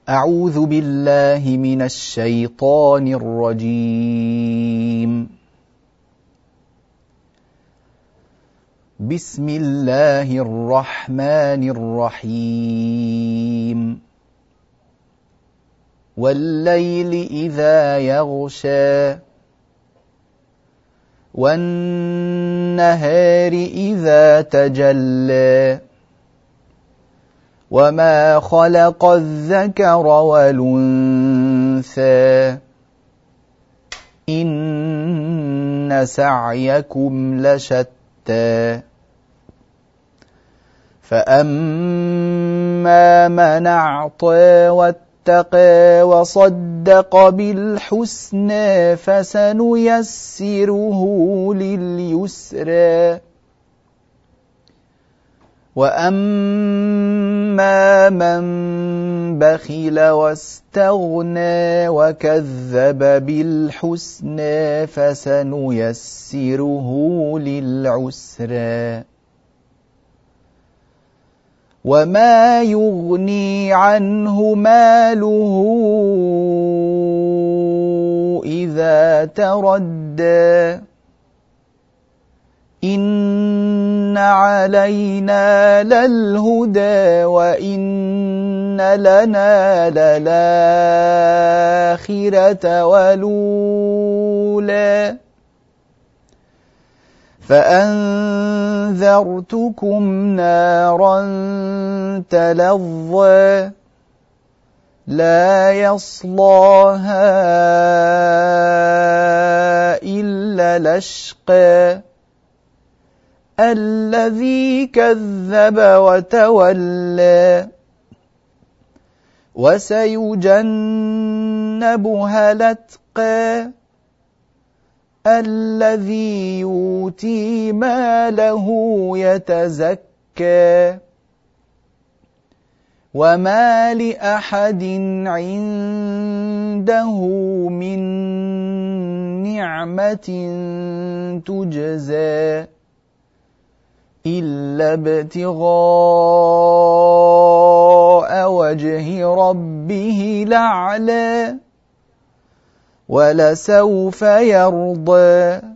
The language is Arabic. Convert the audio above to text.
أعوذ بالله من الشيطان الرجيم. بسم الله الرحمن الرحيم. والليل إذا يغشى والنهار إذا تجلى وما خلق الذكر والأنثى إن سعيكم لشتى فأما من أعطى واتقى وصدق بالحسنى فسنيسره لليسرى وأما من بخل واستغنى وكذب بالحسنى فسنيسره للعسرى وما يغني عنه ماله إذا تردى إن علينا للهدى وإن لنا للآخرة والأولى فأنذرتكم نارا تلظى لا يصلاها إلا الأشقى الذي كذب وتولى وسيجنبها الأتقى الذي يؤتي ماله يتزكى وما لأحد عنده من نعمة تجزى إلا ابتغاء وجه ربه الأعلى ولسوف يرضى